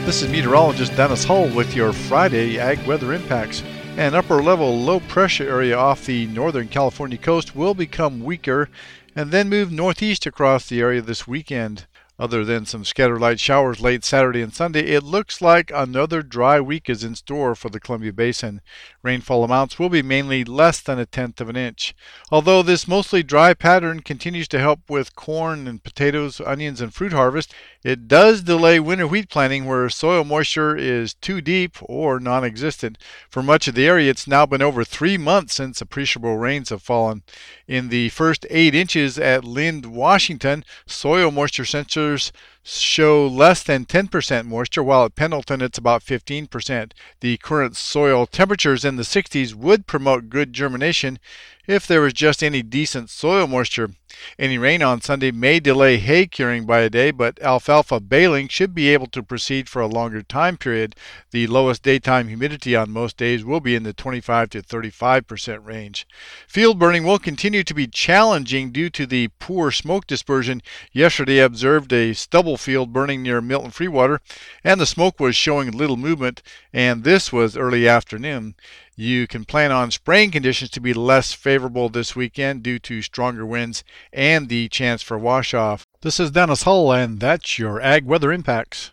This is meteorologist Dennis Hull with your Friday Ag Weather Impacts. An upper-level low-pressure area off the northern California coast will become weaker and then move northeast across the area this weekend. Other than some scattered light showers late Saturday and Sunday, it looks like another dry week is in store for the Columbia Basin. Rainfall amounts will be mainly less than 1/10 of an inch. Although this mostly dry pattern continues to help with corn and potatoes, onions, and fruit harvest, it does delay winter wheat planting where soil moisture is too deep or non-existent. For much of the area, it's now been over 3 months since appreciable rains have fallen. In the first 8 inches at Lind, Washington, soil moisture sensors show less than 10% moisture, while at Pendleton it's about 15%. The current soil temperatures in the 60s would promote good germination if there was just any decent soil moisture. Any rain on Sunday may delay hay curing by a day, but alfalfa baling should be able to proceed for a longer time period. The lowest daytime humidity on most days will be in the 25 to 35% range. Field burning will continue to be challenging due to the poor smoke dispersion. Yesterday I observed a stubble field burning near Milton Freewater, and the smoke was showing little movement, and this was early afternoon. You can plan on spraying conditions to be less favorable this weekend due to stronger winds and the chance for wash-off. This is Dennis Hull, and that's your Ag Weather Impacts.